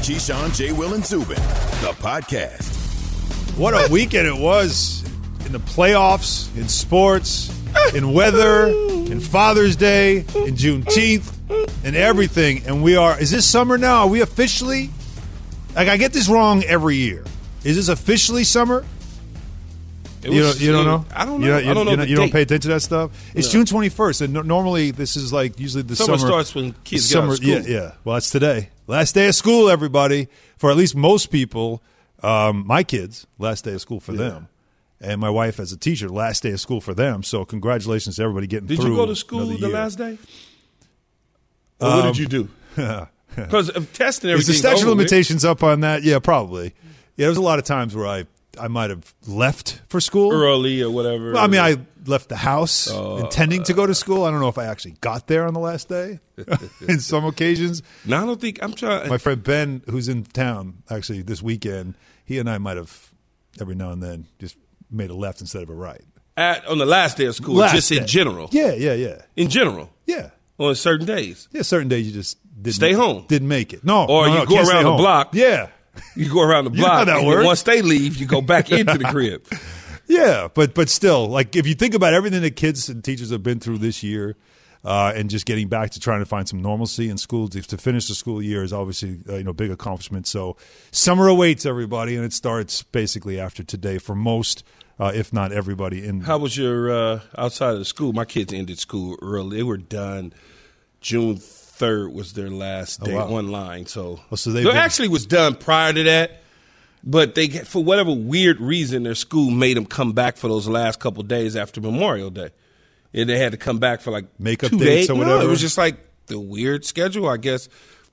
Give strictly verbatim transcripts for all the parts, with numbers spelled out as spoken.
Keyshawn, J. Will, and Zubin, the podcast. What a weekend it was in the playoffs, in sports, in weather, in Father's Day, in Juneteenth, and everything. And we are, is this summer now? Are we officially, like I get this wrong every year. Is this officially summer? It You was- don't, you don't know? I don't know. You don't, you, I don't know you the you don't date. pay attention to that stuff? It's No. June twenty-first, and no, normally this is like usually the Summer summer. starts when kids summer, get out of school. Yeah, yeah. Well, that's today. Last day of school, everybody. For at least most people, um, my kids, last day of school for Yeah. them. And my wife as a teacher, last day of school for them. So congratulations to everybody getting Did through. you go to school another the year. last day? Or what did you do? Because of testing Is the everything. statute of limitations up on that? Yeah, probably. Yeah, there's a lot of times where I, I might have left for school. Early or whatever. Well, I mean, I left the house Uh, intending to go to school. I don't know if I actually got there on the last day. In some occasions, No, I don't think I'm trying. my friend Ben, who's in town actually this weekend, he and I might have every now and then just made a left instead of a right. At, on the last day of school, Last just day. in general. Yeah, yeah, yeah, In general. yeah. On certain days. Yeah, certain days you just didn't Stay home. Didn't make it. No, Or no, you no, go can't stay around the home. block. Yeah, You go around the You know block. how that and works. then once they leave, you go back into the crib. yeah. But but still, like if you think about everything that kids and teachers have been through this year. Uh, and just getting back to trying to find some normalcy in school to, to finish the school year is obviously uh, you know big accomplishment. So summer awaits everybody, and it starts basically after today for most, uh, if not everybody. In How was your uh, outside of the school? My kids ended school early. They were done. June third was their last day wow. online. So, Oh, so they've they been- actually was done prior to that. But they, for whatever weird reason, their school made them come back for those last couple of days after Memorial Day. And they had to come back for like Makeup two dates days. or No, whatever? it was just like the weird schedule, I guess.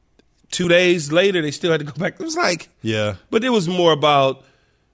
Two days later, they still had to go back. It was like, yeah, but it was more about,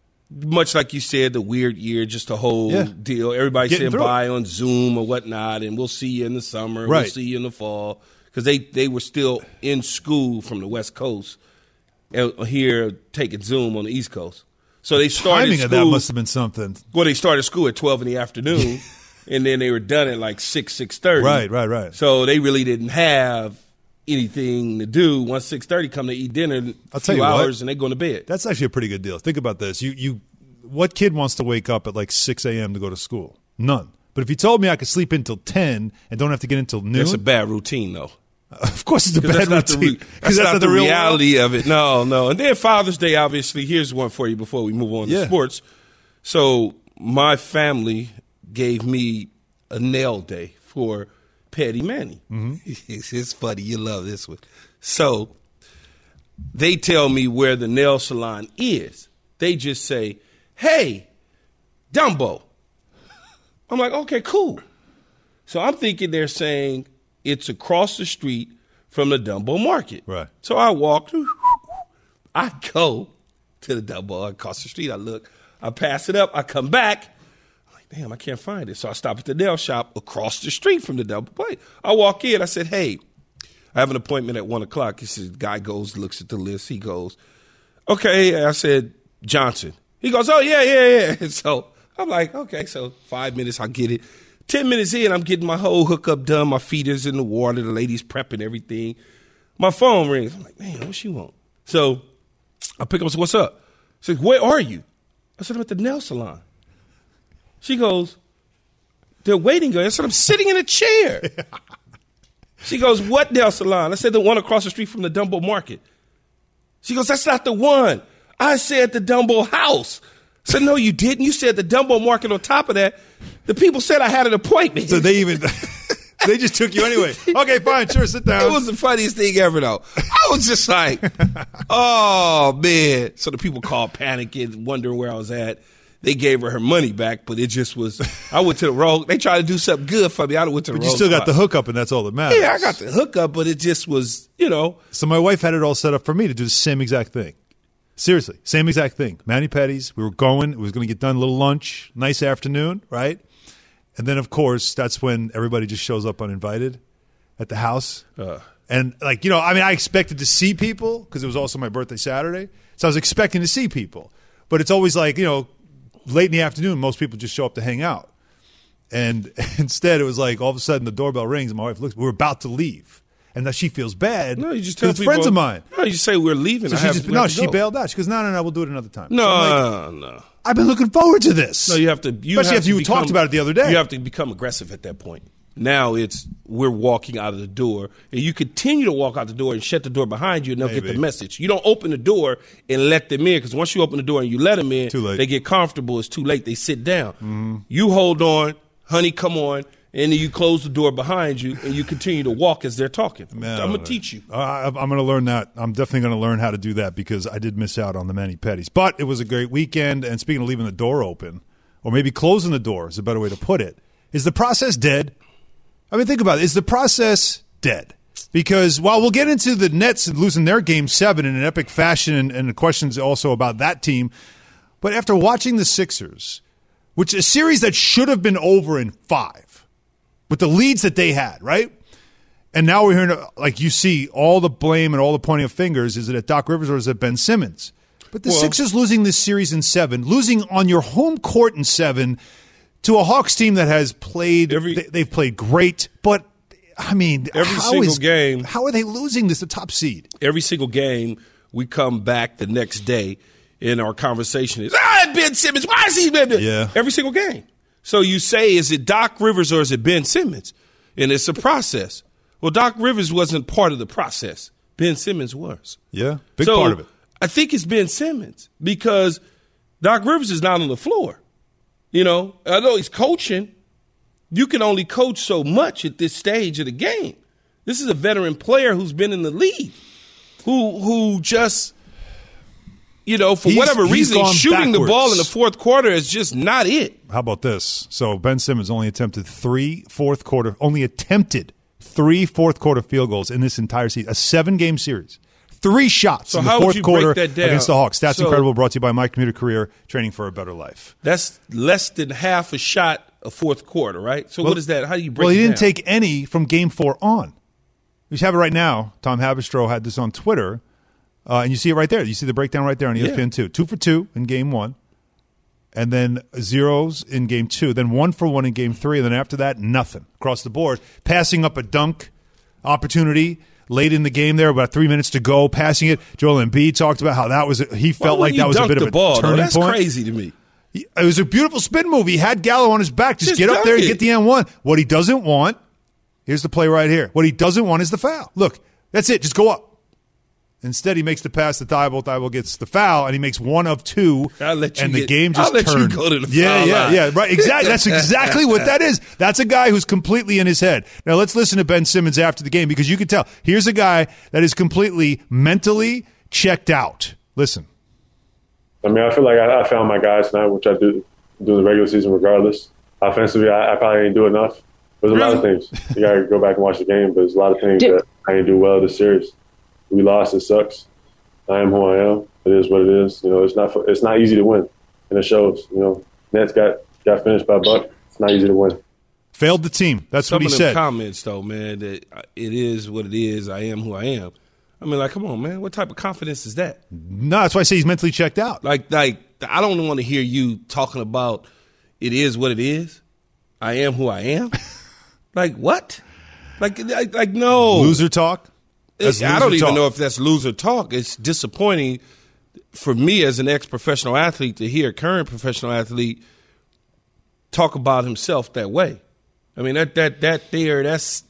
much like you said, the weird year, just a whole Yeah. deal. Everybody Getting saying through bye on Zoom or whatnot, and we'll see you in the summer, we'll Right. see you in the fall. Because they, they were still in school from the West Coast, and here taking Zoom on the East Coast. So they started timing school. of that must have been something. Well, they started school at twelve in the afternoon, and then they were done at like six, six thirty. Right, right, right. So they really didn't have anything to do. Once six thirty, come to eat dinner, a I'll few tell you what. hours, and they going to bed. That's actually a pretty good deal. Think about this. You you, what kid wants to wake up at like six a.m. to go to school? None. But if you told me I could sleep until ten and don't have to get until noon, That's a bad routine, though. of course it's a 'Cause bad that's not the routine. re- 'Cause that's, not, the, real reality of it. No, no. And then Father's Day, obviously, here's one for you before we move on Yeah. to sports. So my family gave me a nail day for Petty Manny. Mm-hmm. It's, it's funny. You love this one. So they tell me where the nail salon is. They just say, hey, Dumbo. I'm like, okay, cool. So I'm thinking they're saying it's across the street from the Dumbo Market. Right. So I walk, I go to the Dumbo across the street. I look, I pass it up, I come back. I'm like, damn, I can't find it. So I stop at the nail shop across the street from the Dumbo place. I walk in, I said, hey, I have an appointment at one o'clock. He says, guy goes, looks at the list. He goes, okay. I said, Johnson. He goes, oh, yeah, yeah, yeah. And so I'm like, okay, so five minutes, I'll get it. Ten minutes in, I'm getting my whole hookup done. My feet is in the water. The lady's prepping everything. My phone rings. I'm like, man, what she want? So I pick up and say, what's up? She says, where are you? I said, I'm at the nail salon. She goes, they're waiting. I said, I'm sitting in a chair. She goes, what nail salon? I said, the one across the street from the Dumbo Market. She goes, that's not the one. I said the Dumbo House. I said, no, you didn't. You said the Dumbo Market on top of that. The people said I had an appointment. So they even they just took you anyway. Okay, fine, sure, sit down. It was the funniest thing ever, though. I was just like, oh, man. So the people called panicking, wondering where I was at. They gave her her money back, but it just was, I went to the wrong, they tried to do something good for me. I went to the But wrong you still got spot. the hookup, and that's all that matters. Yeah, I got the hookup, but it just was, you know. So my wife had it all set up for me to do the same exact thing. Seriously, same exact thing. Mani Petties, we were going. It was going to get done, a little lunch, nice afternoon, right? And then, of course, that's when everybody just shows up uninvited at the house. Uh. And, like, you know, I mean, I expected to see people because it was also my birthday Saturday. So I was expecting to see people. But it's always like, you know, late in the afternoon, most people just show up to hang out. And instead, it was like all of a sudden the doorbell rings and my wife looks. We were about to leave. and that she feels bad. No, you just tell it's people. friends of mine. No, you just say we're leaving. So I she have, just, we no, have to she go. bailed out. She goes, no, no, no, we'll do it another time. No, so I'm like, no. I've been looking forward to this. No, you have to. You Especially have after to you become, talked about it the other day. You have to become aggressive at that point. Now it's we're walking out of the door, and you continue to walk out the door and shut the door behind you, and they'll Maybe. get the message. You don't open the door and let them in, because once you open the door and you let them in, Too late. they get comfortable. It's too late. They sit down. Mm-hmm. You hold on, honey, come on, and then you close the door behind you, and you continue to walk as they're talking. Man, I'm going to teach you. I, I'm going to learn that. I'm definitely going to learn how to do that because I did miss out on the mani-pedis. But it was a great weekend, and speaking of leaving the door open, or maybe closing the door is a better way to put it, is the process dead? I mean, think about it. Is the process dead? Because while we'll get into the Nets losing their game seven in an epic fashion and, and the questions also about that team, but after watching the Sixers, which is a series that should have been over in five, with the leads that they had, right? And now we're hearing, like you see, all the blame and all the pointing of fingers. Is it at Doc Rivers or is it Ben Simmons? But the Well, Sixers losing this series in seven, losing on your home court in seven, to a Hawks team that has played, Every- they, they've played great, but I mean, Every how single is- game- how are they losing this, the top seed? Every single game, we come back the next day, and our conversation is, ah, Ben Simmons, why is he Ben? Yeah. Every single game. So you say, is it Doc Rivers or is it Ben Simmons? And it's a process. Well, Doc Rivers wasn't part of the process. Ben Simmons was. Yeah, big so part of it. I think it's Ben Simmons because Doc Rivers is not on the floor. You know, I know he's coaching. You can only coach so much at this stage of the game. This is a veteran player who's been in the league, who who just, you know, for He's- whatever he's reason, gone shooting the ball in the backwards. fourth quarter is just not it. How about this? So Ben Simmons only attempted three fourth quarter, only attempted three fourth quarter field goals in this entire season, a seven game series. Three shots So in the how would fourth you quarter break that down? against the Hawks. Stats So- Incredible, brought to you by My Commuter Career, training for a better life. That's less than half a shot a fourth quarter, right? So Well- what is that? How do you break Well, he it didn't down? take any from game four on. You have it right now. Tom Haberstroh had this on Twitter, uh, and you see it right there. You see the breakdown right there on E S P N Yeah. two. Two for two in game one, and then zeros in game two, then one for one in game three, and then after that, nothing across the board. Passing up a dunk opportunity late in the game there, about three minutes to go, passing it. Joel Embiid talked about how that was, a, he Why felt wouldn't like that you was a dunk bit the of a ball, though? turning That's point. crazy to me. It was a beautiful spin move. He had Gallo on his back. Just, Just get up dunk there and it. get the N one. What he doesn't want, here's the play right here. What he doesn't want is the foul. Look, that's it. Just go up. Instead, he makes the pass to Thibault. Thibault gets the foul, and he makes one of two, I'll let you and the get- game just I'll let you turned. go to the yeah, foul yeah, line. yeah. Right. Exactly. That's exactly what that is. That's a guy who's completely in his head. Now, let's listen to Ben Simmons after the game because you can tell. Here's a guy that is completely mentally checked out. Listen. I mean, I feel like I, I found my guys tonight, which I do do the regular season regardless. Offensively, I, I probably didn't do enough. There's a lot of things. You got to go back and watch the game, but there's a lot of things that I didn't do well this series. We lost. It sucks. I am who I am. It is what it is. You know, it's not it's not easy to win, and it shows. You know, Nets got, got finished by Buck. It's not easy to win. Failed the team. That's Some what he of them said. comments, though, man, that it is what it is. I am who I am. I mean, like, come on, man. What type of confidence is that? No, that's why I say he's mentally checked out. Like, like I don't want to hear you talking about it is what it is. I am who I am. Like, what? Like, like, like no. Loser talk? That's I don't loser even talk. know if that's loser talk. It's disappointing for me as an ex-professional athlete to hear a current professional athlete talk about himself that way. I mean, that that that there, that's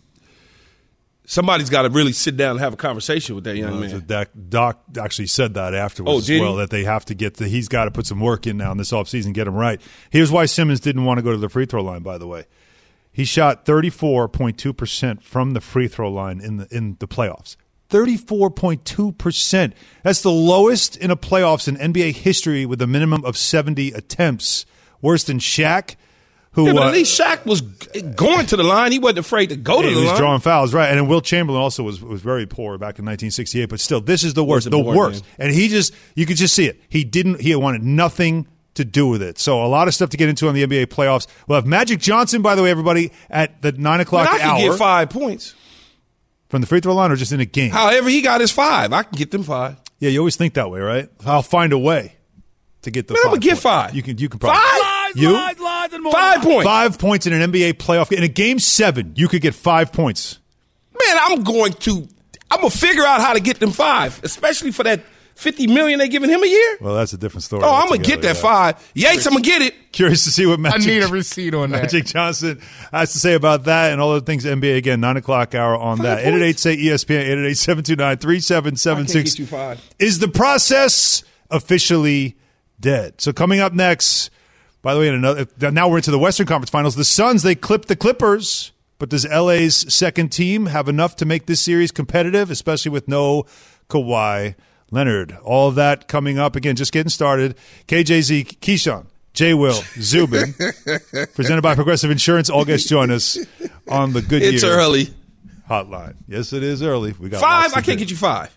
somebody's got to really sit down and have a conversation with that young Uh, man. Doc, Doc actually said that afterwards Oh, as did well, he? that they have to get the, he's got to put some work in now in this offseason, get him right. Here's why Simmons didn't want to go to the free throw line, by the way. He shot thirty-four point two percent from the free throw line in the in the playoffs. thirty-four point two percent. That's the lowest in a playoffs in N B A history with a minimum of seventy attempts. Worse than Shaq, who Yeah, but uh, at least Shaq was g- going to the line. He wasn't afraid to go to he the was line. drawing fouls, right? And then Wilt Chamberlain also was was very poor back in nineteen sixty-eight. But still, this is the worst, Wasn't the born worst. then. And he just, you could just see it. He didn't. He wanted nothing to do with it. So a lot of stuff to get into on the N B A playoffs. We'll have Magic Johnson, by the way, everybody, at the nine o'clock But I can hour get five points. from the free throw line, or just in a game. However, he got his five. I can get them five. Yeah, you always think that way, right? I'll find a way to get the. Man, five I'm gonna get points. five. You can. You can probably Five? You Lies, lies, and more Five lies. points. five points in an N B A playoff in a game seven. You could get five points. Man, I'm going to I'm going to figure out how to get them five, especially for that fifty million dollars they giving him a year. Well, that's a different story. Oh, I'm going to get that yeah. five. Yates, I'm going to get it. Curious to see what Magic, I need a receipt on that. Magic Johnson has to say about that and all the things N B A. Again, nine o'clock hour on five that. eight eight eight, say E S P N, eight eight eight, seven two nine, three seven seven six. I can't get you five. Is the process officially dead? So coming up next, by the way, in another, now we're into the Western Conference Finals. The Suns, they clipped the Clippers. But does L A's second team have enough to make this series competitive, especially with no Kawhi Leonard? All of that coming up. Again, just getting started. K J Z, Keyshawn, J. Will, Zubin, presented by Progressive Insurance. All guests join us on the Goodyear It's early. Hotline. Yes, it is early. We got five. I can't get you five.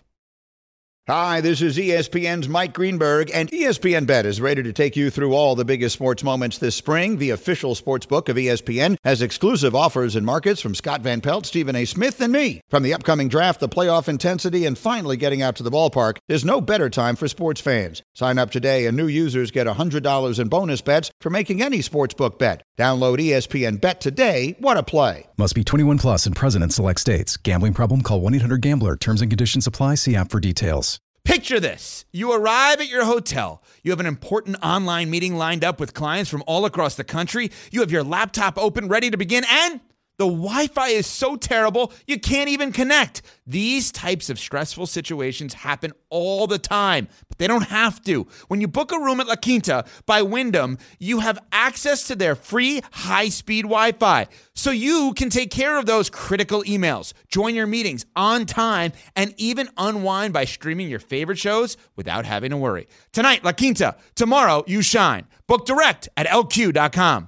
Hi, this is E S P N's Mike Greenberg, and E S P N Bet is ready to take you through all the biggest sports moments this spring. The official sports book of E S P N has exclusive offers and markets from Scott Van Pelt, Stephen A. Smith, and me. From the upcoming draft, the playoff intensity, and finally getting out to the ballpark, there's no better time for sports fans. Sign up today, and new users get one hundred dollars in bonus bets for making any sportsbook bet. Download E S P N Bet today. What a play. Must be twenty-one plus and present in select states. Gambling problem? Call one eight hundred gambler. Terms and conditions apply. See app for details. Picture this. You arrive at your hotel. You have an important online meeting lined up with clients from all across the country. You have your laptop open, ready to begin, and the Wi-Fi is so terrible, you can't even connect. These types of stressful situations happen all the time, but they don't have to. When you book a room at La Quinta by Wyndham, you have access to their free high-speed Wi-Fi, so you can take care of those critical emails, join your meetings on time, and even unwind by streaming your favorite shows without having to worry. Tonight, La Quinta. Tomorrow, you shine. Book direct at L Q dot com.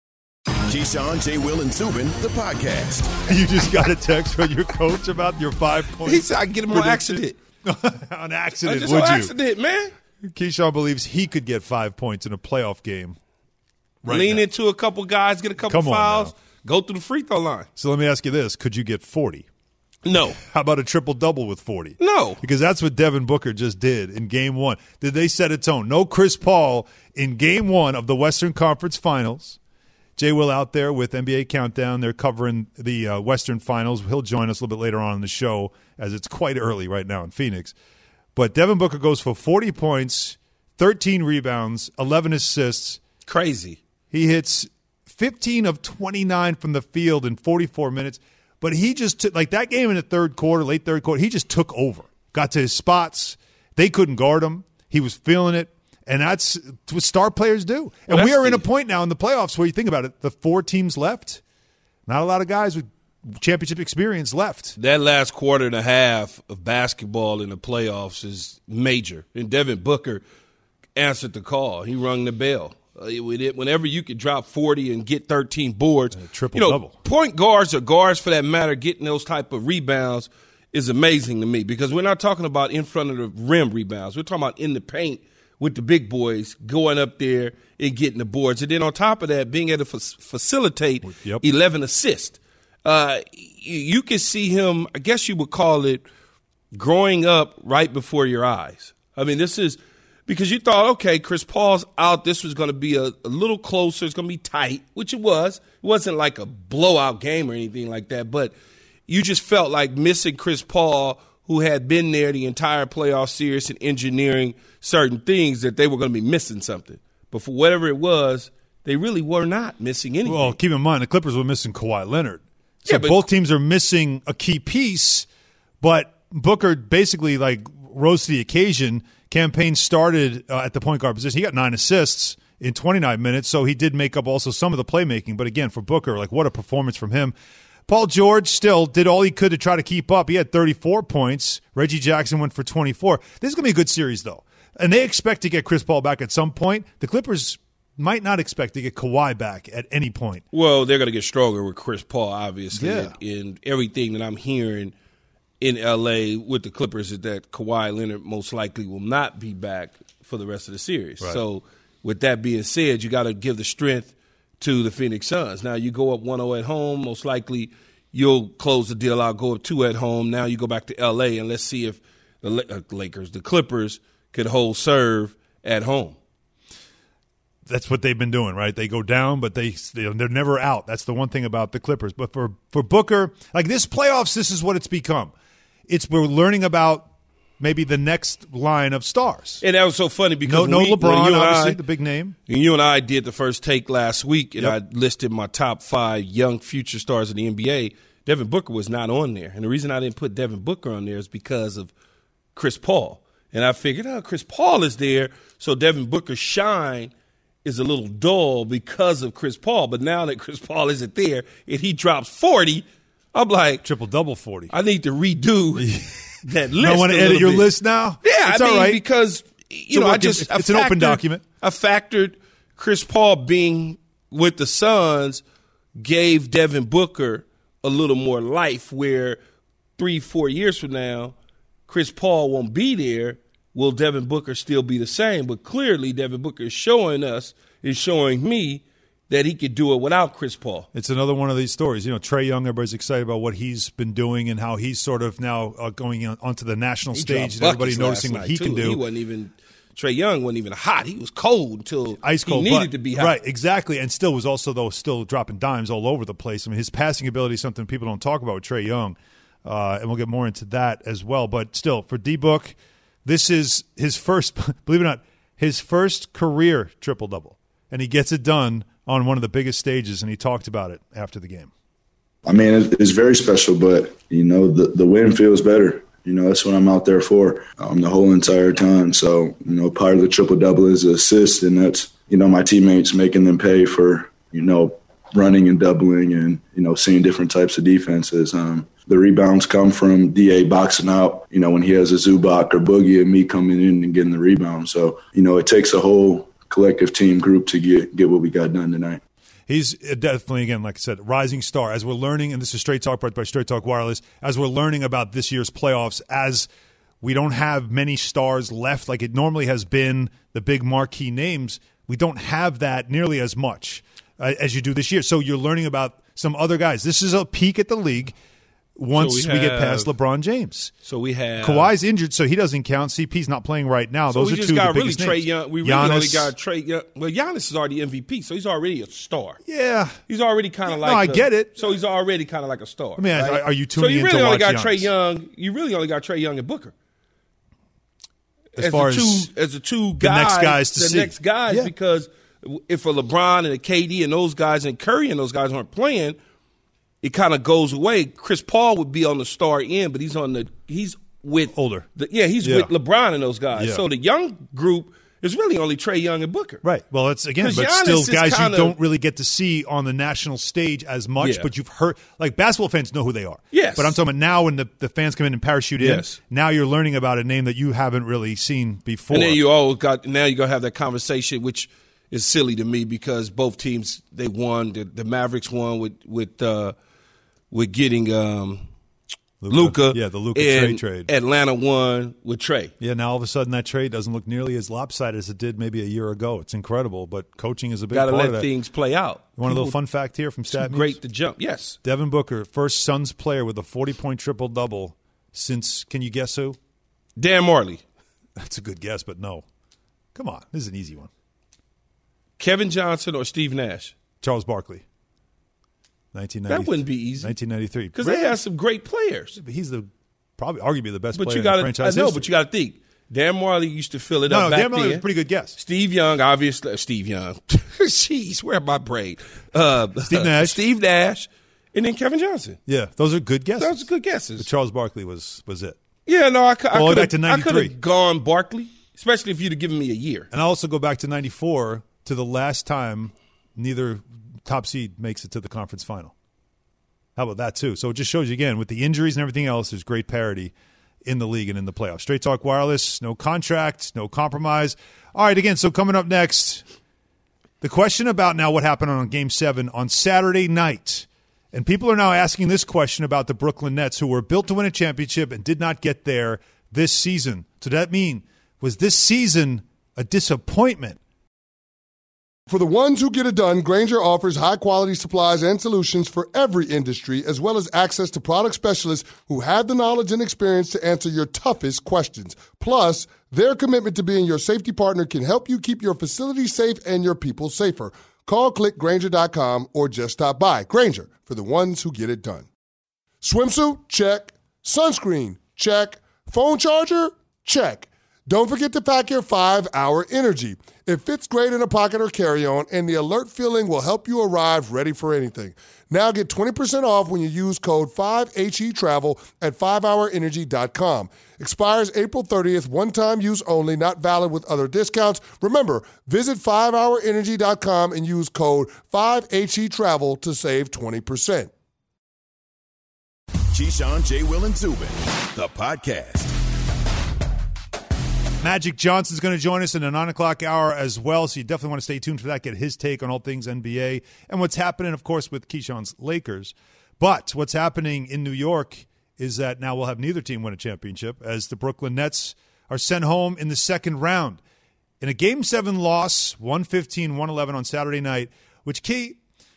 Keyshawn, J. Will, and Zubin, the podcast. You just got a text from your coach about your five points. He said I get him on accident. On accident, I just would on you? accident, man. Keyshawn believes he could get five points in a playoff game. Right Lean now. into a couple guys, get a couple Come on fouls, now. go through the free throw line. So let me ask you this. Could you get forty? No. How about a triple-double with forty? No. Because that's what Devin Booker just did in game one. Did they set a tone? No Chris Paul in game one of the Western Conference Finals. Jay Will out there with N B A Countdown. They're covering the uh, Western Finals. He'll join us a little bit later on in the show as it's quite early right now in Phoenix. But Devin Booker goes for forty points, thirteen rebounds, eleven assists. Crazy. He hits fifteen of twenty-nine from the field in forty-four minutes. But he just took, like that game in the third quarter, late third quarter, he just took over. Got to his spots. They couldn't guard him. He was feeling it. And that's what star players do. And well, we are the, in a point now in the playoffs where you think about it, the four teams left, not a lot of guys with championship experience left. That last quarter and a half of basketball in the playoffs is major. And Devin Booker answered the call. He rung the bell. Uh, whenever you could drop forty and get thirteen boards, uh, triple you know, double. Point guards or guards for that matter, getting those type of rebounds is amazing to me because we're not talking about in front of the rim rebounds. We're talking about in the paint with the big boys going up there and getting the boards. And then on top of that, being able to f- facilitate yep. eleven assists. Uh, you can see him, I guess you would call it, growing up right before your eyes. I mean, this is because you thought, okay, Chris Paul's out. This was going to be a, a little closer. It's going to be tight, which it was. It wasn't like a blowout game or anything like that. But you just felt like missing Chris Paul, who had been there the entire playoff series and engineering certain things, that they were going to be missing something. But for whatever it was, they really were not missing anything. Well, keep in mind, the Clippers were missing Kawhi Leonard. So yeah, but, both teams are missing a key piece, but Booker basically like rose to the occasion. Campaign started uh, at the point guard position. He got nine assists in twenty-nine minutes, so he did make up also some of the playmaking. But again, for Booker, like what a performance from him. Paul George still did all he could to try to keep up. He had thirty-four points. Reggie Jackson went for twenty-four. This is going to be a good series, though. And they expect to get Chris Paul back at some point. The Clippers might not expect to get Kawhi back at any point. Well, they're going to get stronger with Chris Paul, obviously. Yeah. And everything that I'm hearing in L A with the Clippers is that Kawhi Leonard most likely will not be back for the rest of the series. Right. So with that being said, you got to give the strength to the Phoenix Suns. Now you go up one oh at home, most likely you'll close the deal out, go up two at home. Now you go back to L A, and let's see if the Lakers, the Clippers, could hold serve at home. that's what they've been doing, right? They go down, but they they're never out. That's the one thing about the Clippers. But for for Booker, like this playoffs, this is what it's become. It's we're learning about maybe the next line of stars. And that was so funny because no, no we, LeBron, you obviously I, the big name. And you and I did the first take last week, and Yep. I listed my top five young future stars in the N B A. Devin Booker was not on there, and the reason I didn't put Devin Booker on there is because of Chris Paul. And I figured, oh, Chris Paul is there, so Devin Booker's shine is a little dull because of Chris Paul. But now that Chris Paul isn't there and he drops forty, I'm like, Triple double forty. I need to redo that list. I want a to edit little your bit. list now. Yeah, it's I mean, all right. because you So know, we're I just giving- I it's an open factored- document. I factored Chris Paul being with the Suns gave Devin Booker a little more life. Where three, four years from now, Chris Paul won't be there. Will Devin Booker still be the same? But clearly, Devin Booker is showing us, is showing me that he could do it without Chris Paul. It's another one of these stories. You know, Trae Young, everybody's excited about what he's been doing and how he's sort of now uh, going on, onto the national He stage dropped and everybody buckets noticing last what he night, can too. do. He wasn't even Trae Young wasn't even hot. He was cold until Ice cold, he needed but, to be hot. Right, exactly, and still was also though still dropping dimes all over the place. I mean, his passing ability is something people don't talk about with Trae Young, uh, and we'll get more into that as well. But still, for D-Book, this is his first, believe it or not, his first career triple double, and he gets it done on one of the biggest stages, and he talked about it after the game. I mean, it's, it's very special, but you know, the the win feels better. You know, that's what I'm out there for um, the whole entire time. So, you know, part of the triple-double is an assist, and that's, you know, my teammates making them pay for, you know, running and doubling and, you know, seeing different types of defenses. Um, the rebounds come from D A boxing out, you know, when he has a Zubac or Boogie and me coming in and getting the rebound. So, you know, it takes a whole collective team group to get, get what we got done tonight. He's definitely, again, like I said, rising star. As we're learning, and this is Straight Talk brought by Straight Talk Wireless, as we're learning about this year's playoffs, as we don't have many stars left like it normally has been, the big marquee names, we don't have that nearly as much uh, as you do this year. So you're learning about some other guys. This is a peek at the league once So we, we get past have- LeBron James. So we have Kawhi's injured, so he doesn't count. C P's not playing right now. So Those we are just two got of the really biggest Trae names. Young. We really Giannis, only got Trae Young. Well, Giannis is already M V P, so he's already a star. Yeah. He's already kind of No, like. I a- get it. So he's already kind of like a star. I mean, right? are you So tuning you in really to only watch got Trae Giannis? Young. You really only got Trae Young and Booker. As as far the two, as as the two the guys, next guys to the see. next guys, Yeah. because if a LeBron and a K D and those guys and Curry and those guys aren't playing, it kind of goes away. Chris Paul would be on the star end, but he's on the he's with Older. The, yeah, he's Yeah. with LeBron and those guys. Yeah. So the young group is really only Trae Young and Booker. Right. Well, it's again, 'Cause but Giannis still is guys kinda- you don't really get to see on the national stage as much, Yeah. but you've heard, like basketball fans know who they are. Yes. But I'm talking about now when the, the fans come in and parachute in, Yes. now you're learning about a name that you haven't really seen before. And then you always got now you're gonna have that conversation, which is silly to me because both teams they won. The, the Mavericks won with with uh, with getting um, Luka. Yeah, the Luka and trade trade. Atlanta won with Trae. Yeah, now all of a sudden that trade doesn't look nearly as lopsided as it did maybe a year ago. It's incredible, but coaching is a big Got to part let of that. things play out. You want a little People fun fact here from too Stat great News? to jump. Yes, Devin Booker, first Suns player with a forty-point triple-double since, can you guess who? Dan Marley, That's a good guess, but no. Come on, this is an easy one. Kevin Johnson, or Steve Nash. Charles Barkley. nineteen ninety. That wouldn't be easy nineteen ninety-three. because they have some great players. But he's the probably arguably the best But player you got in to franchise I know, history. but you got to think. Dan Marley used to fill it no, up no, back Dan Marley then. was a pretty good guess. Steve Young, obviously. Steve Young. Jeez, where my brain? Uh, Steve Nash. Steve Nash. And then Kevin Johnson. Yeah, those are good guesses. Those are good guesses. But Charles Barkley was was it. Yeah, no, I, cou- I All the way could back to have ninety-three. gone Barkley, especially if you'd have given me a year. And I also go back to ninety-four to the last time neither top seed makes it to the conference final. How about that, too? So it just shows you, again, with the injuries and everything else, there's great parity in the league and in the playoffs. Straight Talk Wireless, no contract, no compromise. All right, again, so coming up next, the question about now what happened on Game seven on Saturday night. And people are now asking this question about the Brooklyn Nets, who were built to win a championship and did not get there this season. So does that mean, was this season a disappointment For the ones who get it done, Grainger offers high-quality supplies and solutions for every industry, as well as access to product specialists who have the knowledge and experience to answer your toughest questions. Plus, their commitment to being your safety partner can help you keep your facility safe and your people safer. Call click Grainger dot com or just stop by. Grainger, for the ones who get it done. Swimsuit? Check. Sunscreen? Check. Phone charger? Check. Don't forget to pack your five hour Energy. It fits great in a pocket or carry-on, and the alert feeling will help you arrive ready for anything. Now get twenty percent off when you use code five H E Travel at five hour energy dot com. Expires April thirtieth, one-time use only, not valid with other discounts. Remember, visit five hour energy dot com and use code five H E Travel to save twenty percent. Keyshawn, J. Will, and Zubin, the podcast. Magic Johnson's going to join us in the nine o'clock hour as well, so you definitely want to stay tuned for that, get his take on all things N B A and what's happening, of course, with Keyshawn's Lakers. But what's happening in New York is that now we'll have neither team win a championship as the Brooklyn Nets are sent home in the second round. In a Game seven loss, one fifteen one eleven on Saturday night, which, Key,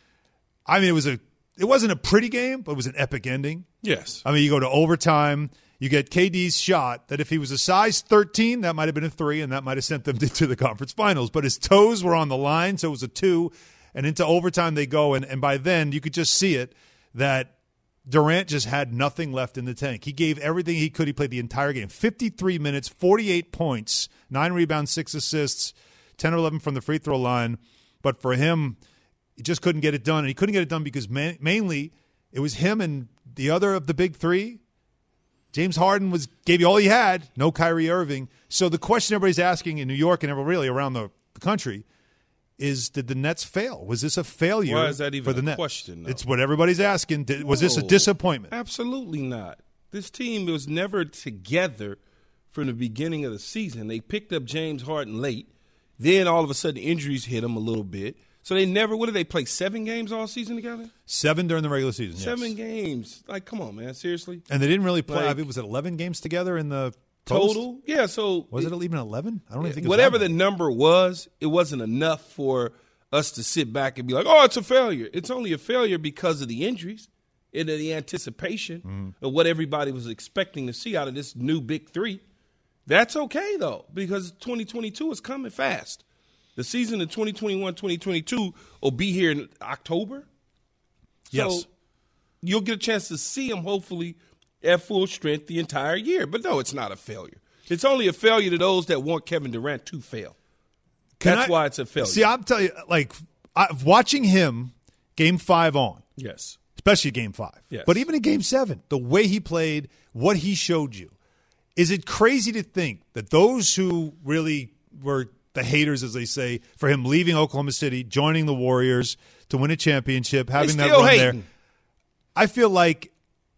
I mean, it was a it wasn't a pretty game, but it was an epic ending. Yes. I mean, you go to overtime. You get K D's shot that if he was a size thirteen, that might have been a three, and that might have sent them to the conference finals. But his toes were on the line, so it was a two. And into overtime they go, and, and by then you could just see it that Durant just had nothing left in the tank. He gave everything he could. He played the entire game. fifty-three minutes, forty-eight points, nine rebounds, six assists, ten or eleven from the free throw line. But for him, he just couldn't get it done. And he couldn't get it done because man, mainly it was him and the other of the big three. James Harden was gave you all he had, no Kyrie Irving. So the question everybody's asking in New York and really around the, the country is, did the Nets fail? Was this a failure Why is that even for the a Nets? question, though? It's what everybody's asking. Did, was No, this a disappointment? Absolutely not. This team was never together from the beginning of the season. They picked up James Harden late. Then all of a sudden injuries hit them a little bit. So they never – what did they play, seven games all season together? Seven during the regular season, yes. Seven games. Like, come on, man. Seriously? And they didn't really play. Like, I mean, was it eleven games together in the post? Total? Yeah, so – Was it even eleven? I don't even think it was whatever that the number was, it wasn't enough for us to sit back and be like, oh, it's a failure. It's only a failure because of the injuries and the anticipation mm-hmm. of what everybody was expecting to see out of this new big three. That's okay, though, because twenty twenty-two is coming fast. The season of twenty twenty-one twenty twenty-two will be here in October. Yes. So you'll get a chance to see them, hopefully, at full strength the entire year. But, no, it's not a failure. It's only a failure to those that want Kevin Durant to fail. Can That's I, why it's a failure. See, I'm telling you, like, I, watching him game five on. Yes. Especially game five. Yes. But even in game seven, the way he played, what he showed you, is it crazy to think that those who really were – the haters, as they say, for him leaving Oklahoma City, joining the Warriors to win a championship, having that run hating. there. I feel like,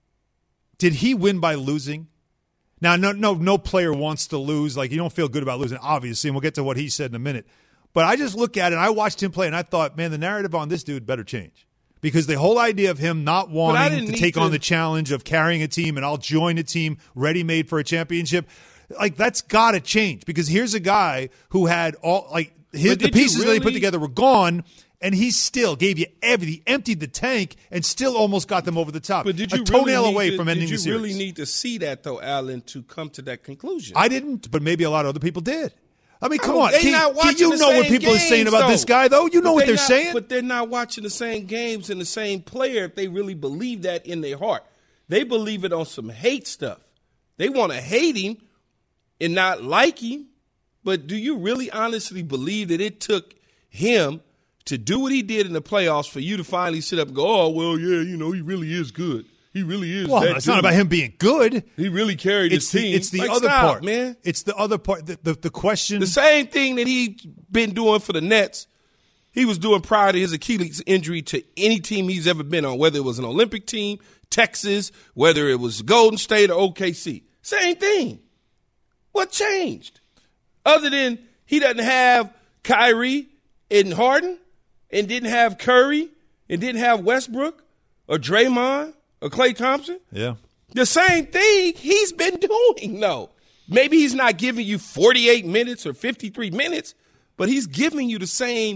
did he win by losing? Now, no, no, no player wants to lose. Like, you don't feel good about losing, obviously, and we'll get to what he said in a minute. But I just look at it, and I watched him play, and I thought, man, the narrative on this dude better change. Because the whole idea of him not wanting to take to... on the challenge of carrying a team, and I'll join a team ready-made for a championship – like, that's got to change, because here's a guy who had all, like, his, the pieces really? that he put together were gone, and he still gave you everything. He emptied the tank and still almost got them over the top. But did you a toenail really away to, from ending the series. Did you really need to see that, though, Allen, to come to that conclusion? I didn't, but maybe a lot of other people did. I mean, come oh, on. They Can, not can you know what people games, are saying about though. this guy, though? You know but what they're not, saying? But they're not watching the same games and the same player if they really believe that in their heart. They believe it on some hate stuff. They want to hate him and not like him, but do you really honestly believe that it took him to do what he did in the playoffs for you to finally sit up and go, oh, well, yeah, you know, he really is good. He really is. Well, that it's dude. not about him being good. He really carried it's his the, team. It's the like, other stop, part, man. It's the other part. The, the, the question. The same thing that he's been doing for the Nets, he was doing prior to his Achilles injury to any team he's ever been on, whether it was an Olympic team, Texas, whether it was Golden State or O K C. Same thing. What changed? Other than he doesn't have Kyrie and Harden and didn't have Curry and didn't have Westbrook or Draymond or Klay Thompson? Yeah. The same thing he's been doing, though. Maybe he's not giving you forty-eight minutes or fifty-three minutes, but he's giving you the same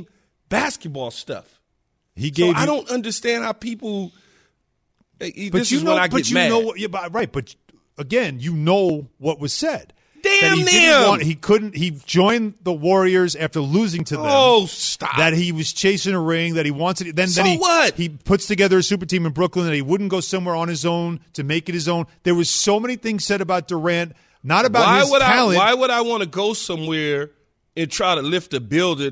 basketball stuff. He gave. So you, I don't understand how people. But this you is know, when I but get you mad. know, yeah, but, right? But again, you know what was said. Damn he them! Want, he couldn't. He joined the Warriors after losing to them. Oh, stop! That he was chasing a ring. That he wanted. Then, so then he, what? He puts together a super team in Brooklyn. That he wouldn't go somewhere on his own to make it his own. There was so many things said about Durant, not about why his would talent. I, why would I want to go somewhere and try to lift a building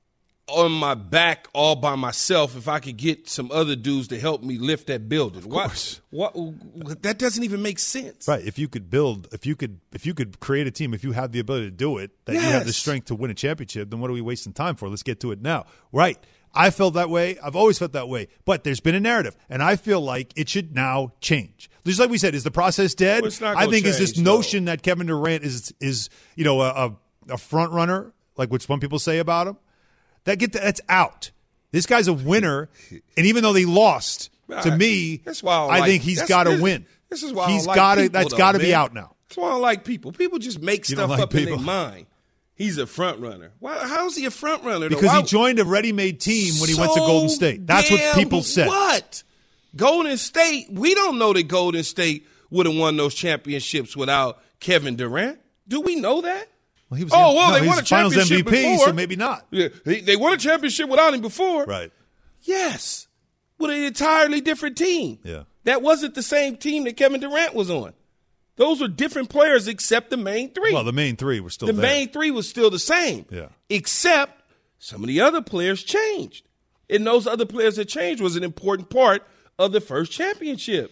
on my back all by myself if I could get some other dudes to help me lift that building? Of course. What, what, that doesn't even make sense. Right. If you could build, if you could, if you could create a team, if you have the ability to do it, that yes. you have the strength to win a championship, then what are we wasting time for? Let's get to it now. Right. I felt that way. I've always felt that way. But there's been a narrative, and I feel like it should now change. Just like we said, is the process dead? Well, it's not I think gonna is this change, notion that Kevin Durant is is you know a, a, a front runner, like what some people say about him. That get that's out. This guy's a winner, and even though they lost, to me, that's why I, I like, think he's got to win. This is why he's got got to. That's got to be out now. That's why I don't like people. People just make You stuff don't like up people? in their mind. He's a front runner. Why? How is he a front runner? Because why, he joined a ready-made team when he so went to Golden State. That's what damn people said. What? Golden State? We don't know that Golden State would have won those championships without Kevin Durant. Do we know that? Well, he was oh, the, well, no, they won a Finals championship M V P, before. so maybe not. Yeah, they, they won a championship without him before. Right. Yes. With an entirely different team. Yeah. That wasn't the same team that Kevin Durant was on. Those were different players except the main three. Well, the main three were still the there. The main three was still the same. Yeah. Except some of the other players changed. And those other players that changed was an important part of the first championship.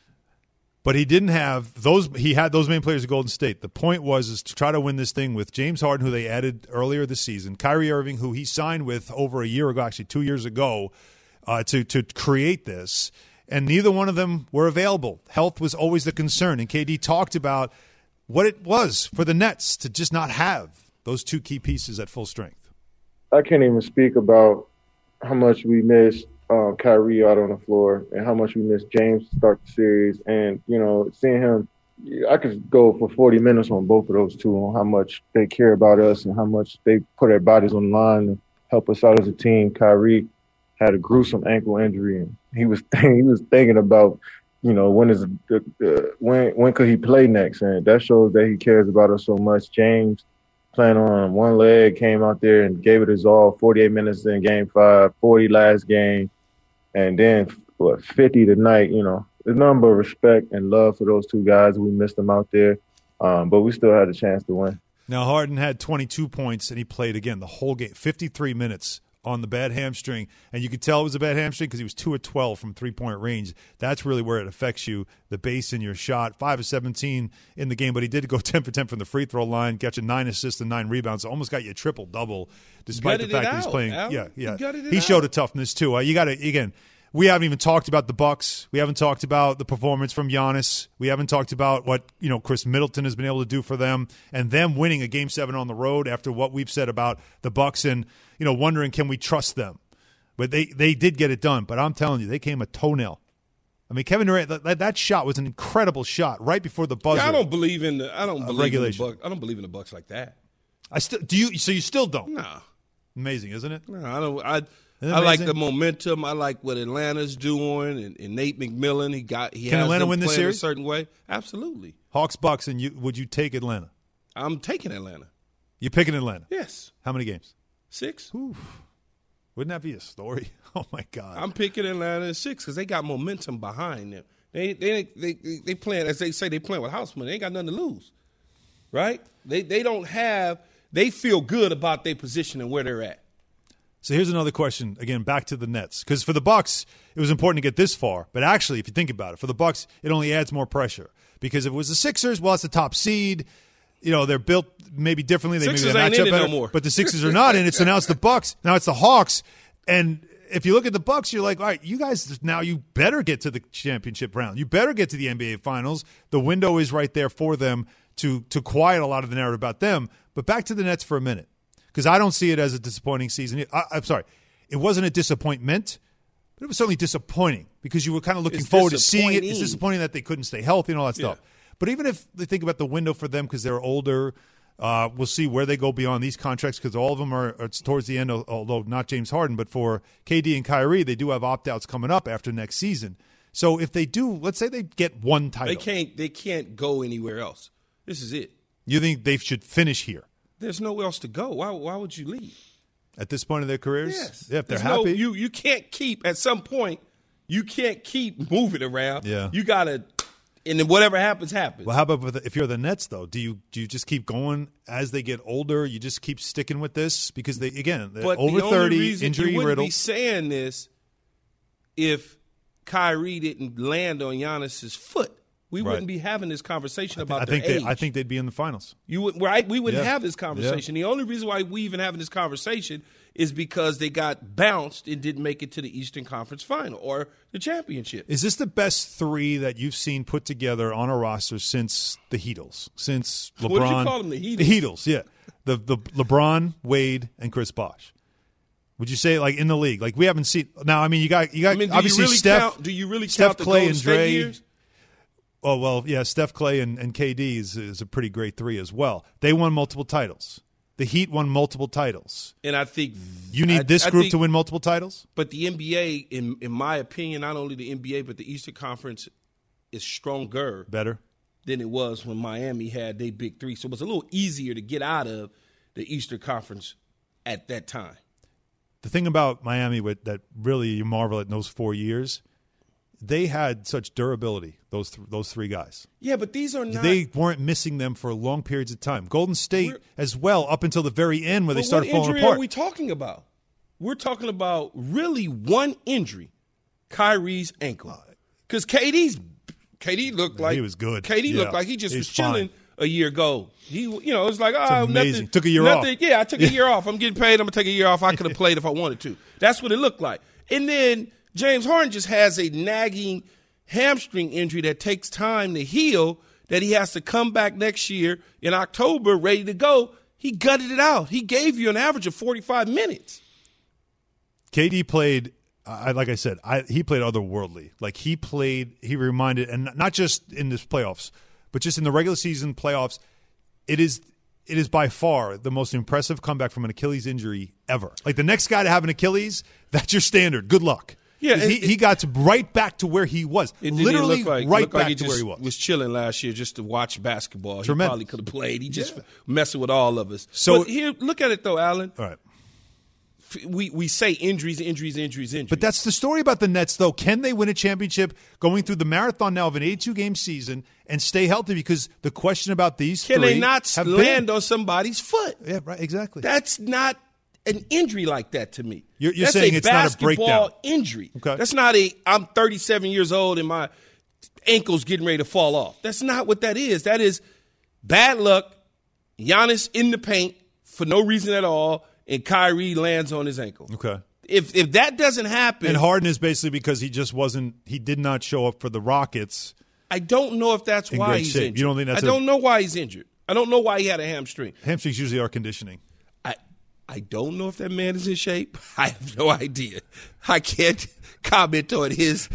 But he didn't have those. He had those main players at Golden State. The point was is to try to win this thing with James Harden, who they added earlier this season, Kyrie Irving, who he signed with over a year ago, actually two years ago, uh, to to create this. And neither one of them were available. Health was always the concern. And K D talked about what it was for the Nets to just not have those two key pieces at full strength. I can't even speak about how much we missed um, Kyrie out on the floor and how much we missed James to start the series. And, you know, seeing him, I could go for forty minutes on both of those two on how much they care about us and how much they put their bodies on the line to help us out as a team. Kyrie had a gruesome ankle injury, and he was he was thinking about, you know, when is the, the when when could he play next, and that shows that he cares about us so much. James, playing on one leg, came out there and gave it his all. forty-eight minutes in Game Five, forty last game, and then what fifty tonight. You know, there's nothing but respect and love for those two guys. We missed them out there, um, but we still had a chance to win. Now Harden had twenty-two points, and he played again the whole game, fifty-three minutes. On the bad hamstring, and you could tell it was a bad hamstring because he was two of twelve from three-point range. That's really where it affects you, the base in your shot. five of seventeen in the game, but he did go ten for ten from the free throw line, catching nine assists and nine rebounds. So almost got you a triple-double, despite Gutted the fact it that he's out, playing. Al. Yeah, yeah. He, he out. showed a toughness, too. Uh, you got to, again, we haven't even talked about the Bucks. We haven't talked about the performance from Giannis. We haven't talked about what, you know, Chris Middleton has been able to do for them, and them winning a Game seven on the road after what we've said about the Bucks and, you know, wondering, can we trust them? But they, they did get it done. But I'm telling you, they came a toenail. I mean, Kevin Durant, that, that shot was an incredible shot right before the buzzer. Yeah, I don't believe in the I don't believe regulation. in the Bucks. I don't believe in the Bucks like that. I still do you. So you still don't? No. Amazing, isn't it? No, I don't. I Isn't I like amazing? the momentum. I like what Atlanta's doing, and, and Nate McMillan. He got. He Can has Atlanta them win this playing series? a certain way? Absolutely. Hawks, Bucks, and you. Would you take Atlanta? I'm taking Atlanta. You're picking Atlanta. Yes. How many games? Six. Oof. Wouldn't that be a story? Oh my God! I'm picking Atlanta in six because they got momentum behind them. They they they they, they playing as they say they playing with house money. They ain't got nothing to lose, right? They they don't have. They feel good about their position and where they're at. So here's another question. Again, back to the Nets, because for the Bucks, it was important to get this far. But actually, if you think about it, for the Bucks, it only adds more pressure because if it was the Sixers, well, it's the top seed. You know, they're built maybe differently. They Sixers maybe ain't match up in it better, no more. but the Sixers are not in it. So now it's the Bucks. Now it's the Hawks. And if you look at the Bucks, you're like, all right, you guys now you better get to the championship round. You better get to the N B A Finals. The window is right there for them to to quiet a lot of the narrative about them. But back to the Nets for a minute, because I don't see it as a disappointing season. I, I'm sorry, it wasn't a disappointment, but it was certainly disappointing because you were kind of looking It's forward to seeing it. It's disappointing. disappointing that they couldn't stay healthy and all that Yeah. stuff. But even if they think about the window for them because they're older, Uh, we'll see where they go beyond these contracts because all of them are, are towards the end, although not James Harden. But for K D and Kyrie, they do have opt-outs coming up after next season. So if they do, let's say they get one title. They can't, they can't go anywhere else. This is it. You think they should finish here? There's nowhere else to go. Why, why would you leave? At this point in their careers? Yes. Yeah, if they're There's happy. No, you, you can't keep, at some point, you can't keep moving around. Yeah. You got to, and then whatever happens, happens. Well, how about with, if you're the Nets, though? Do you do you just keep going as they get older? You just keep sticking with this? Because, they again, they're but over the thirty, only reason injury you wouldn't riddled. be saying this if Kyrie didn't land on Giannis's foot. We Right. wouldn't be having this conversation about I their think they, age. I think they'd be in the finals. You would, right? We wouldn't Yeah. have this conversation. The only reason why we even having this conversation is because they got bounced and didn't make it to the Eastern Conference Final or the championship. Is this the best three that you've seen put together on a roster since the Heatles? Since LeBron? What did you call them, the Heatles? The Heatles, yeah. The the LeBron, Wade, and Chris Bosh. Would you say like in the league? Like we haven't seen now. I mean, you got you got I mean, do obviously you really Steph. count, do you really Steph, count the Clay, Golden and State Dre. years? Oh well, yeah. Steph, Clay, and, and K D is, is a pretty great three as well. They won multiple titles. The Heat won multiple titles. And I think You need I- this I group think- to win multiple titles. But the N B A, in in my opinion, not only the N B A but the Eastern Conference is stronger Better. than it was when Miami had their big three. So it was a little easier to get out of the Eastern Conference at that time. The thing about Miami with, that really you marvel at in those four years, they had such durability. Those th- those three guys. Yeah, but these are not. They weren't missing them for long periods of time. Golden State We're- as well, up until the very end where they But started what falling injury apart. are we talking about? We're talking about really one injury, Kyrie's ankle. Because K D's K D looked like He was good. K D Yeah. looked like he just He's was chilling fine. a year ago. He, you know, it was like, oh, amazing. nothing. Took a year nothing, off. Yeah, I took a year off. I'm getting paid. I'm gonna take a year off. I could have played if I wanted to. That's what it looked like. And then James Harden just has a nagging hamstring injury that takes time to heal. That he has to come back next year in October, ready to go. He gutted it out. He gave you an average of forty-five minutes. K D played, I like I said, I, he played otherworldly. Like he played, he reminded, and not just in this playoffs, but just in the regular season playoffs. It is it is by far the most impressive comeback from an Achilles injury ever. Like the next guy to have an Achilles, that's your standard. Good luck. Yeah, he, it- he got to right back to where he was. It didn't Literally look like, right looked like back he to just where he was. was chilling last year just to watch basketball. Tremendous. He probably could have played. He just messing with all of us. So- but here, look at it though, Alan. All right. F- We we say injuries, injuries, injuries, injuries. But that's the story about the Nets, though. Can they win a championship going through the marathon now of an eighty-two game season and stay healthy? Because the question about these can three they not have land been, on somebody's foot? Yeah, right. Exactly. That's not an injury like that to me. You're- you're That's saying a it's not a basketball breakdown. injury. Okay. That's not a I'm thirty-seven years old and my ankle's getting ready to fall off. That's not what that is. That is bad luck. Giannis in the paint for no reason at all, and Kyrie lands on his ankle. Okay. If if that doesn't happen, And Harden is basically because he just wasn't. He did not show up for the Rockets. I don't know if that's in why great he's shape. injured. You don't think that's I a- don't know why he's injured. I don't know why he had a hamstring. Hamstrings usually are conditioning. I I don't know if that man is in shape. I have no idea. I can't comment on his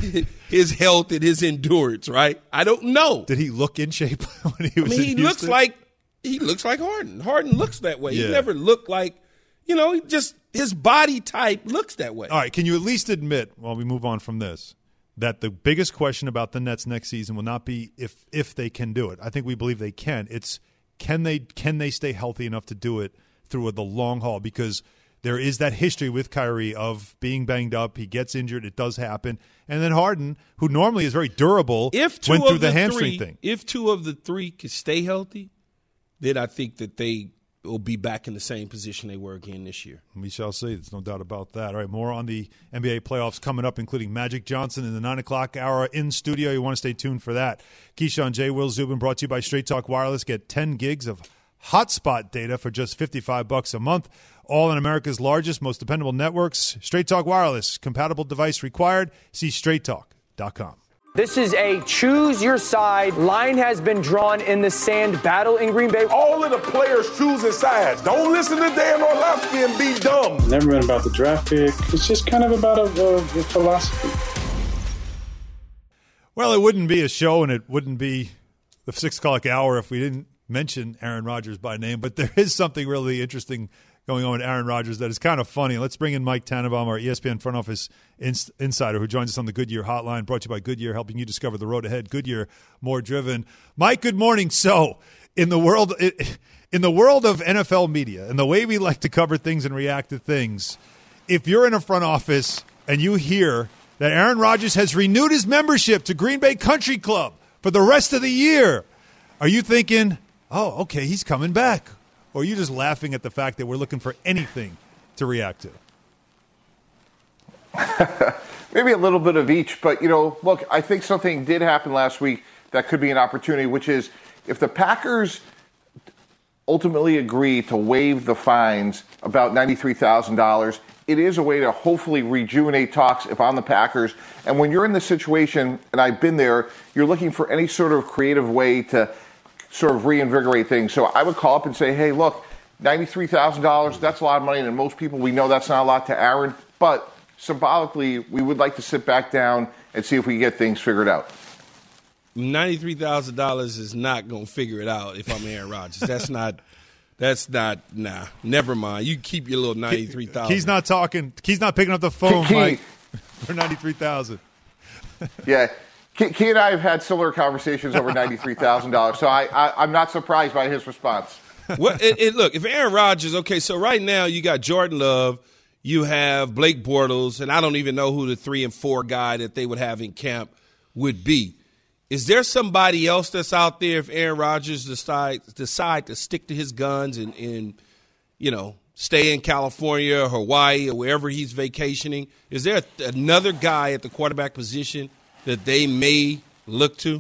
his health and his endurance. Right? I don't know. Did he look in shape when he I was? mean, in he looks Houston? like he looks like Harden. Harden looks that way. Yeah. He never looked like, you know, he just his body type looks that way. All right. Can you at least admit, while we move on from this, that the biggest question about the Nets next season will not be if if they can do it. I think we believe they can. It's can they can they stay healthy enough to do it through the long haul? Because there is that history with Kyrie of being banged up. He gets injured. It does happen. And then Harden, who normally is very durable, If two went through of the, the hamstring three, thing. if two of the three can stay healthy, then I think that they will be back in the same position they were again this year. We shall see. There's no doubt about that. All right, more on the N B A playoffs coming up, including Magic Johnson in the nine o'clock hour in studio. You want to stay tuned for that. Keyshawn J. Will Zubin brought to you by Straight Talk Wireless. Get ten gigs of hotspot data for just fifty-five bucks a month. All in America's largest, most dependable networks. Straight Talk Wireless. Compatible device required. See straight talk dot com. This is a choose your side. Line has been drawn in the sand battle in Green Bay. All of the players choosing sides. Don't listen to Dan Orlovsky and be dumb. Never been about the draft pick. It's just kind of about a, a, a philosophy. Well, it wouldn't be a show and it wouldn't be the six o'clock hour if we didn't mention Aaron Rodgers by name, but there is something really interesting going on with Aaron Rodgers that is kind of funny. Let's bring in Mike Tannenbaum, our E S P N front office ins- insider, who joins us on the Goodyear Hotline, brought to you by Goodyear, helping you discover the road ahead. Goodyear, more driven. Mike, good morning. So, in the world, in the world of N F L media and the way we like to cover things and react to things, if you're in a front office and you hear that Aaron Rodgers has renewed his membership to Green Bay Country Club for the rest of the year, are you thinking, oh, okay, he's coming back? Or are you just laughing at the fact that we're looking for anything to react to? Maybe a little bit of each. But, you know, look, I think something did happen last week that could be an opportunity, which is if the Packers ultimately agree to waive the fines about ninety-three thousand dollars, it is a way to hopefully rejuvenate talks if I'm the Packers. And when you're in this situation, and I've been there, you're looking for any sort of creative way to sort of reinvigorate things. So I would call up and say, hey, look, ninety-three thousand dollars, that's a lot of money. And most people, we know that's not a lot to Aaron. But symbolically, we would like to sit back down and see if we can get things figured out. ninety-three thousand dollars is not going to figure it out if I'm Aaron Rodgers. That's not, that's not, nah, never mind. You keep your little ninety-three thousand dollars. He's not talking, he's not picking up the phone, Key, Mike, for ninety-three thousand dollars. Yeah. Key and I have had similar conversations over ninety-three thousand dollars, so I, I, I'm not surprised by his response. Well, it, it, look, if Aaron Rodgers, okay, so right now you got Jordan Love, you have Blake Bortles, and I don't even know who the three and four guy that they would have in camp would be. Is there somebody else that's out there if Aaron Rodgers decide, decide to stick to his guns and, and, you know, stay in California or Hawaii or wherever he's vacationing? Is there another guy at the quarterback position that they may look to?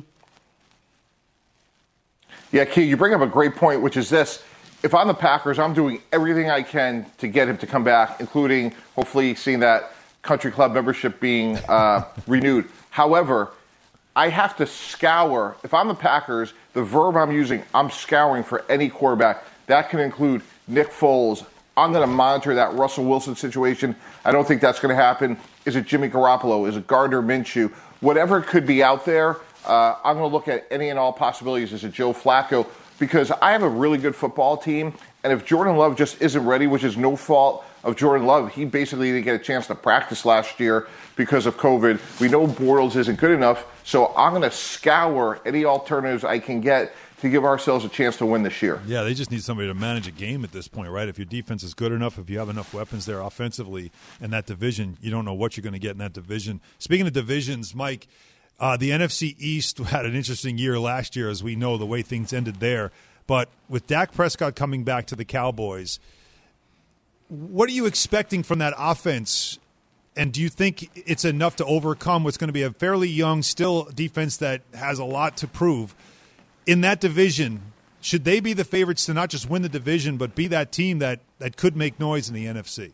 Yeah, Key, you bring up a great point, which is this. If I'm the Packers, I'm doing everything I can to get him to come back, including hopefully seeing that country club membership being uh, renewed. However, I have to scour. If I'm the Packers, the verb I'm using, I'm scouring for any quarterback. That can include Nick Foles. I'm going to monitor that Russell Wilson situation. I don't think that's going to happen. Is it Jimmy Garoppolo? Is it Gardner Minshew? Whatever could be out there, uh, I'm going to look at any and all possibilities. Is it Joe Flacco? Because I have a really good football team, and if Jordan Love just isn't ready, which is no fault of Jordan Love, he basically didn't get a chance to practice last year because of COVID. We know Bortles isn't good enough, so I'm going to scour any alternatives I can get to give ourselves a chance to win this year. Yeah, they just need somebody to manage a game at this point, right? If your defense is good enough, if you have enough weapons there offensively in that division, you don't know what you're going to get in that division. Speaking of divisions, Mike, uh, the N F C East had an interesting year last year, as we know, the way things ended there. But with Dak Prescott coming back to the Cowboys, what are you expecting from that offense? And do you think it's enough to overcome what's going to be a fairly young, still defense that has a lot to prove? In that division, should they be the favorites to not just win the division, but be that team that, that could make noise in the N F C?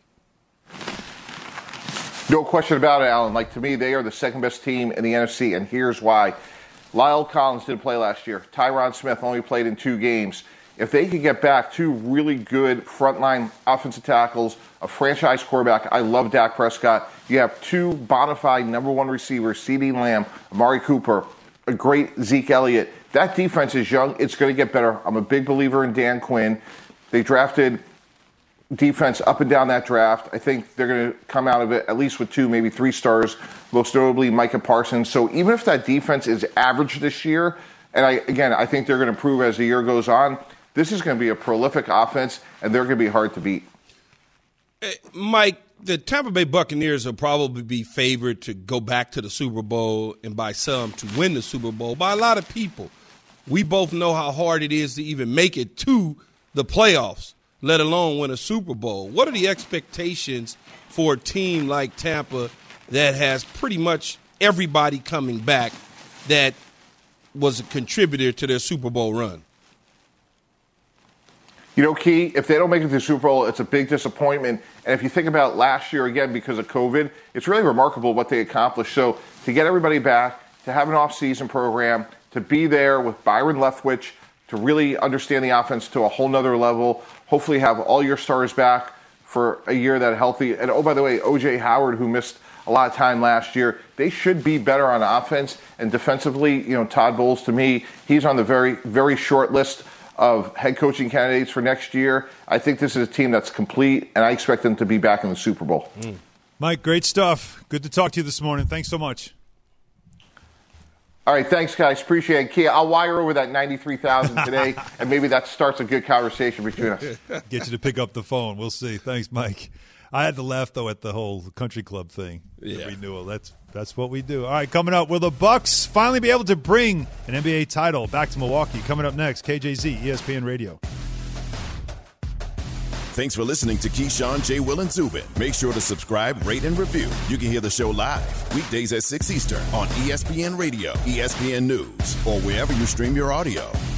No question about it, Alan. Like, to me, they are the second-best team in the N F C, and here's why. Lyle Collins didn't play last year. Tyron Smith only played in two games. If they could get back two really good frontline offensive tackles, a franchise quarterback, I love Dak Prescott. You have two bona fide number one receivers, CeeDee Lamb, Amari Cooper, a great Zeke Elliott. That defense is young. It's going to get better. I'm a big believer in Dan Quinn. They drafted defense up and down that draft. I think they're going to come out of it at least with two, maybe three stars, most notably Micah Parsons. So even if that defense is average this year, and I again, I think they're going to improve as the year goes on, this is going to be a prolific offense, and they're going to be hard to beat. Mike, the Tampa Bay Buccaneers will probably be favored to go back to the Super Bowl, and by some to win the Super Bowl, by a lot of people. We both know how hard it is to even make it to the playoffs, let alone win a Super Bowl. What are the expectations for a team like Tampa that has pretty much everybody coming back that was a contributor to their Super Bowl run? You know, Key, if they don't make it to the Super Bowl, it's a big disappointment. And if you think about last year, again, because of COVID, it's really remarkable what they accomplished. So to get everybody back, to have an off-season program, to be there with Byron Leftwich, to really understand the offense to a whole nother level, hopefully have all your stars back for a year that healthy. And, oh, by the way, O J Howard, who missed a lot of time last year, they should be better on offense. And defensively, you know, Todd Bowles, to me, he's on the very, very short list of head coaching candidates for next year. I think this is a team that's complete, and I expect them to be back in the Super Bowl. Mm. Mike, great stuff. Good to talk to you this morning. Thanks so much. All right, thanks, guys. Appreciate it. Kia, I'll wire over that ninety-three thousand today, and maybe that starts a good conversation between us. Get you to pick up the phone. We'll see. Thanks, Mike. I had to laugh, though, at the whole country club thing. Yeah. The renewal. That's that's what we do. All right, coming up, will the Bucks finally be able to bring an N B A title back to Milwaukee? Coming up next, K J Z, E S P N Radio. Thanks for listening to Keyshawn, J. Will, and Zubin. Make sure to subscribe, rate, and review. You can hear the show live weekdays at six Eastern on E S P N Radio, E S P N News, or wherever you stream your audio.